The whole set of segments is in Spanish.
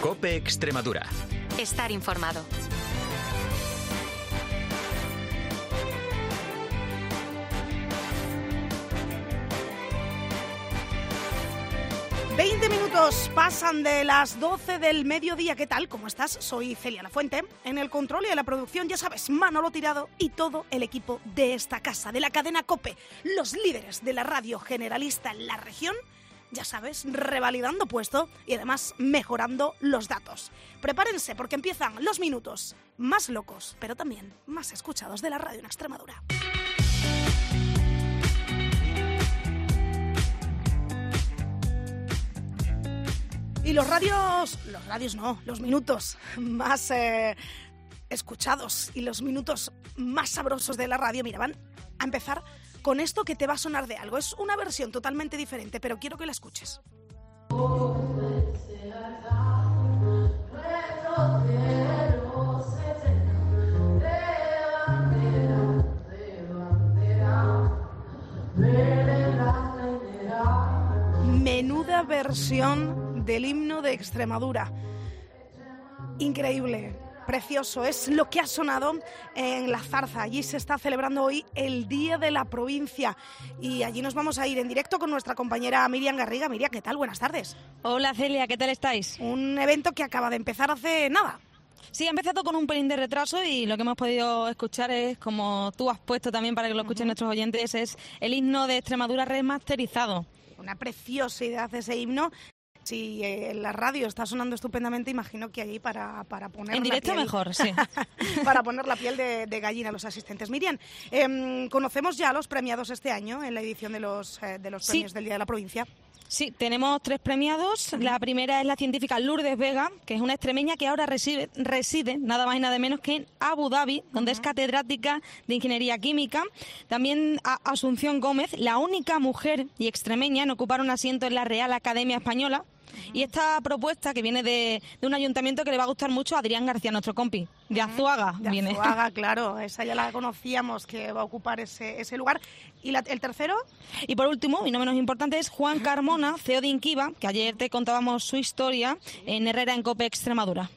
COPE Extremadura. Estar informado. Minutos pasan de las 12 del mediodía. ¿Qué tal? ¿Cómo estás? Soy Celia Lafuente. En el control y en la producción, ya sabes, Manolo Tirado y todo el equipo de esta casa, de la cadena COPE, los líderes de la radio generalista en la región, ya sabes, revalidando puesto y además mejorando los datos. Prepárense porque empiezan los minutos más locos, pero también más escuchados de la radio en Extremadura. Y los minutos más escuchados y los minutos más sabrosos de la radio, mira, van a empezar con esto que te va a sonar de algo. Es una versión totalmente diferente, pero quiero que la escuches. Menuda versión del himno de Extremadura. Increíble, precioso, es lo que ha sonado en La Zarza. Allí se está celebrando hoy el Día de la Provincia y allí nos vamos a ir en directo con nuestra compañera Miriam Garriga. Miriam, ¿qué tal? Buenas tardes. Hola Celia, ¿qué tal estáis? Un evento que acaba de empezar hace nada. Sí, ha empezado con un pelín de retraso y lo que hemos podido escuchar es, como tú has puesto también para que lo escuchen nuestros oyentes, es el himno de Extremadura remasterizado. Una preciosidad ese himno. Si la radio está sonando estupendamente, imagino que allí para poner en directo la piel, mejor, sí. para poner la piel de gallina a los asistentes. Miriam, conocemos ya los premiados este año en la edición de los premios del Día de la Provincia. Sí, tenemos 3 premiados. La primera es la científica Lourdes Vega, que es una extremeña que ahora reside nada más y nada menos que en Abu Dhabi, donde es catedrática de Ingeniería Química. También a Asunción Gómez, la única mujer y extremeña en ocupar un asiento en la Real Academia Española. Y esta propuesta, que viene de un ayuntamiento que le va a gustar mucho a Adrián García, nuestro compi, de Azuaga. De Azuaga, claro, esa ya la conocíamos, que va a ocupar ese lugar. ¿Y el tercero? Y por último, y no menos importante, es Juan Carmona, CEO de Inquiva, que ayer te contábamos su historia en Herrera, en COPE Extremadura.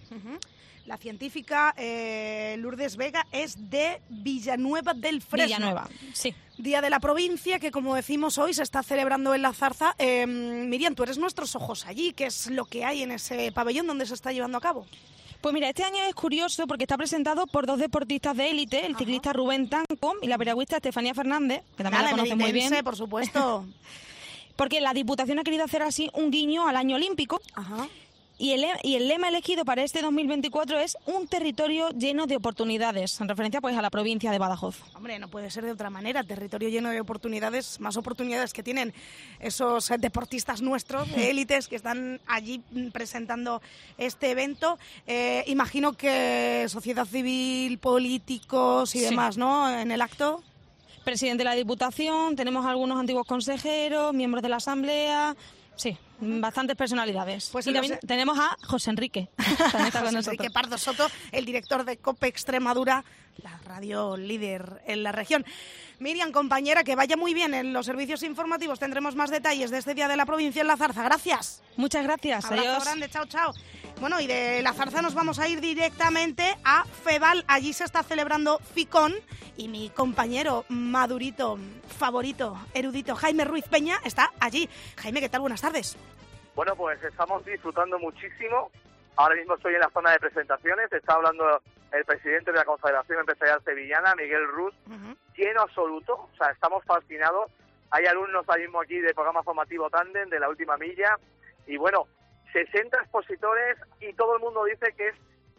La científica Lourdes Vega es de Villanueva del Fresno. Villanueva, sí. Día de la Provincia, que como decimos hoy se está celebrando en La Zarza. Miriam, tú eres nuestros ojos allí. ¿Qué es lo que hay en ese pabellón donde se está llevando a cabo? Pues mira, este año es curioso porque está presentado por 2 deportistas de élite, el ciclista Rubén Tanco y la piragüista Estefanía Fernández, que también la conoce muy bien. Por supuesto. Porque la Diputación ha querido hacer así un guiño al año olímpico. Ajá. Y el lema elegido para este 2024 es un territorio lleno de oportunidades, en referencia pues a la provincia de Badajoz. Hombre, no puede ser de otra manera, territorio lleno de oportunidades, más oportunidades que tienen esos deportistas nuestros, de élites, que están allí presentando este evento. Imagino que sociedad civil, políticos y demás, ¿no?, en el acto. Presidente de la Diputación, tenemos algunos antiguos consejeros, miembros de la Asamblea. Sí, bastantes personalidades. Pues y también tenemos a José Enrique. También está con nosotros. Enrique Pardo Soto, el director de COPE Extremadura, la radio líder en la región. Miriam, compañera, que vaya muy bien en los servicios informativos. Tendremos más detalles de este Día de la Provincia en La Zarza. Gracias. Muchas gracias. Abrazo Adiós. grande, chao, chao. Bueno, y de La Zarza nos vamos a ir directamente a Feval. Allí se está celebrando FICON y mi compañero madurito, favorito, erudito, Jaime Ruiz Peña, está allí. Jaime, ¿qué tal? Buenas tardes. Bueno, pues estamos disfrutando muchísimo. Ahora mismo estoy en la zona de presentaciones. Está hablando el presidente de la Confederación Empresarial Sevillana, Miguel Ruz. Lleno absoluto. O sea, estamos fascinados. Hay alumnos ahora mismo aquí del programa formativo Tandem, de la última milla. Y bueno, 60 expositores y todo el mundo dice que es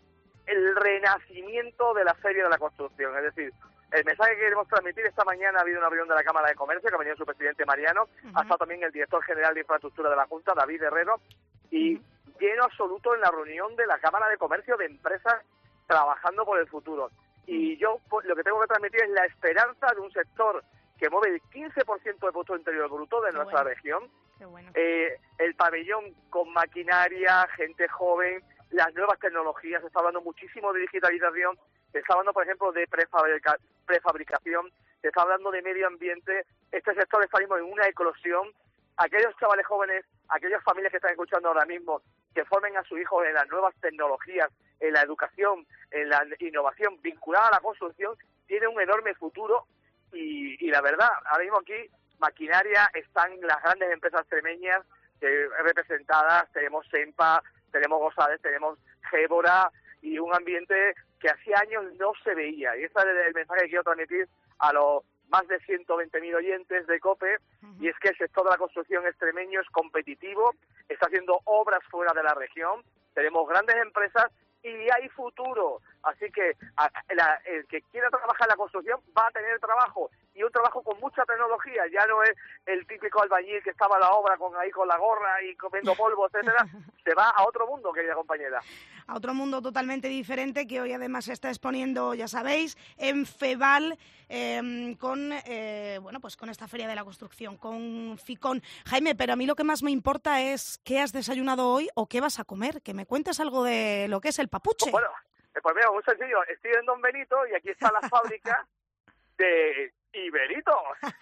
el renacimiento de la Feria de la Construcción. Es decir, el mensaje que queremos transmitir: esta mañana ha habido una reunión de la Cámara de Comercio, que ha venido su presidente Mariano, ha estado también el director general de Infraestructura de la Junta, David Herrero, y lleno absoluto en la reunión de la Cámara de Comercio de empresas trabajando por el futuro. Y yo pues, lo que tengo que transmitir es la esperanza de un sector que mueve el 15% del Producto Interior Bruto de nuestra región. Qué bueno. El pabellón con maquinaria, gente joven, las nuevas tecnologías. Se está hablando muchísimo de digitalización. Se está hablando, por ejemplo, de prefabricación. Se está hablando de medio ambiente. Este sector está mismo en una eclosión. Aquellos chavales jóvenes, aquellas familias que están escuchando ahora mismo, que formen a sus hijos en las nuevas tecnologías, en la educación, en la innovación vinculada a la construcción, tiene un enorme futuro y la verdad, ahora mismo aquí, maquinaria, están las grandes empresas extremeñas representadas, tenemos Sempa, tenemos Gosades, tenemos Gébora y un ambiente que hacía años no se veía. Y este es el mensaje que quiero transmitir a los más de 120.000 oyentes de COPE, y es que el sector de la construcción extremeño es competitivo, está haciendo obras fuera de la región, tenemos grandes empresas y hay futuro. Así que el que quiera trabajar en la construcción va a tener trabajo, y un trabajo con mucha tecnología. Ya no es el típico albañil que estaba a la obra con la gorra y comiendo polvo, etcétera. Se va a otro mundo, querida compañera. A otro mundo totalmente diferente, que hoy además se está exponiendo, ya sabéis, en Feval, con esta Feria de la Construcción, con Ficón. Jaime, pero a mí lo que más me importa es qué has desayunado hoy o qué vas a comer, que me cuentes algo de lo que es el papuche. Bueno, pues mira, muy sencillo, estoy en Don Benito y aquí está la fábrica de Iberito.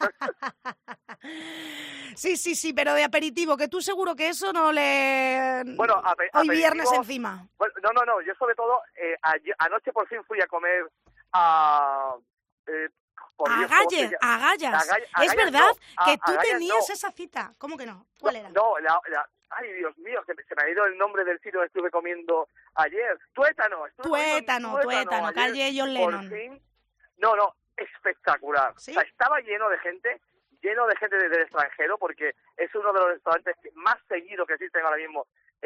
Sí, pero de aperitivo, que tú seguro que eso no le... Bueno, hoy viernes encima. Bueno, no, yo sobre todo, anoche por fin fui a comer a Agallas. Es verdad que tú tenías esa cita. ¿Cómo que no? ¿Cuál era? Ay, Dios mío, se me ha ido el nombre del sitio que estuve comiendo ayer. Tuétano, calle John Lennon. Por fin. No, espectacular. ¿Sí? O sea, estaba lleno de gente desde el extranjero, porque es uno de los restaurantes más seguidos que existen ahora mismo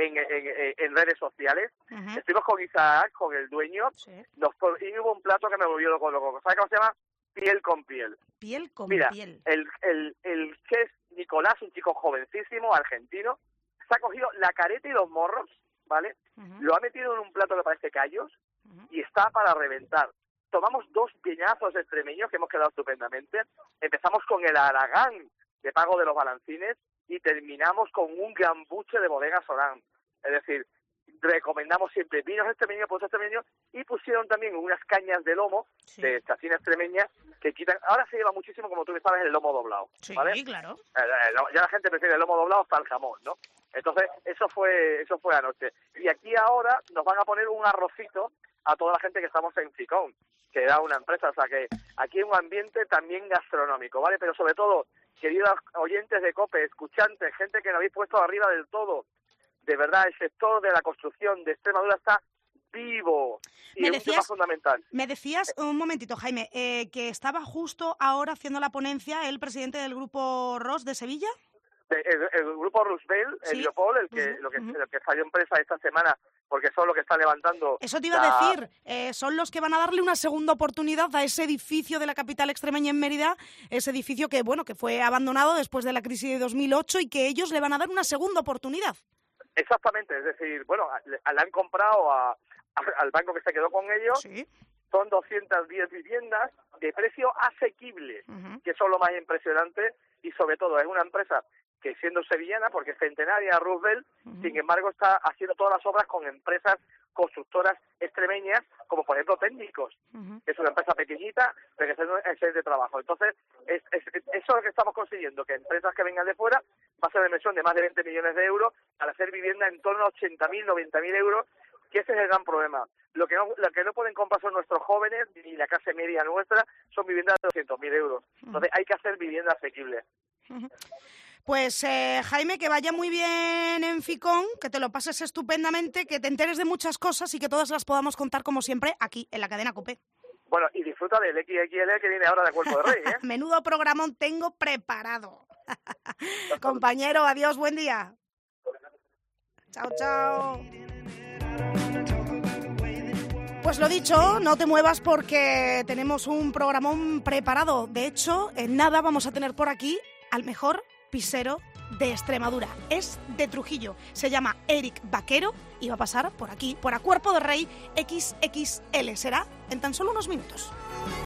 en redes sociales. Uh-huh. Estuvimos con Isaac, con el dueño, sí. Y hubo un plato que me volvió loco. ¿Sabes cómo se llama? Piel con piel. Piel con piel. El chef Nicolás, un chico jovencísimo, argentino, se ha cogido la careta y los morros, ¿vale? Uh-huh. Lo ha metido en un plato que parece callos, uh-huh, y está para reventar. Tomamos 2 piñazos extremeños que hemos quedado estupendamente. Empezamos con el Aragán de Pago de los Balancines y terminamos con un gambuche de Bodega Során. Es decir, recomendamos siempre vinos extremeños, productos extremeños, y pusieron también unas cañas de lomo, sí, de chacina extremeña, que quitan. Ahora se lleva muchísimo, como tú sabes, el lomo doblado, ¿vale? Sí, claro. Ya la gente prefiere el lomo doblado hasta el jamón, ¿no? Entonces, eso fue anoche. Y aquí ahora nos van a poner un arrocito a toda la gente que estamos en Ficón, que era una empresa. O sea que aquí hay un ambiente también gastronómico, ¿vale? Pero sobre todo, queridos oyentes de COPE, escuchantes, gente que lo habéis puesto arriba del todo, de verdad, el sector de la construcción de Extremadura está vivo, y es un tema fundamental. Me decías, un momentito, Jaime, que estaba justo ahora haciendo la ponencia el presidente del Grupo ROS de Sevilla. El Grupo Roosevelt, sí, el Leopold, lo que salió en prensa esta semana, porque son los que están levantando... Eso te iba a decir, son los que van a darle una segunda oportunidad a ese edificio de la capital extremeña en Mérida, ese edificio que fue abandonado después de la crisis de 2008 y que ellos le van a dar una segunda oportunidad. Exactamente, es decir, le han comprado al banco que se quedó con ellos, sí, son 210 viviendas de precio asequible, uh-huh, que son lo más impresionante, y sobre todo es una empresa que, siendo sevillana, porque es centenaria, Roosevelt, uh-huh, sin embargo está haciendo todas las obras con empresas constructoras extremeñas, como por ejemplo Técnicos, uh-huh, que es una empresa pequeñita, pero que está haciendo un excelente trabajo. Entonces, eso es lo que estamos consiguiendo, que empresas que vengan de fuera va a ser de inversión de más de 20 millones de euros para hacer vivienda en torno a 80.000, 90.000 euros, que ese es el gran problema. Lo que no pueden comprar son nuestros jóvenes, ni la clase media nuestra, son viviendas de 200.000 euros. Entonces hay que hacer vivienda asequible. Pues Jaime, que vaya muy bien en Ficón, que te lo pases estupendamente, que te enteres de muchas cosas y que todas las podamos contar como siempre aquí en la cadena COPE. Bueno, y disfruta del XXL que viene ahora de Cuerpo de Rey, ¿eh? Menudo programón tengo preparado. Compañero, adiós, buen día. Chao, chao. Pues lo dicho, no te muevas porque tenemos un programón preparado. De hecho, en nada vamos a tener por aquí al mejor pisero de Extremadura. Es de Trujillo. Se llama Eric Vaquero y va a pasar por aquí, por A Cuerpo de Rey XXL. Será en tan solo unos minutos.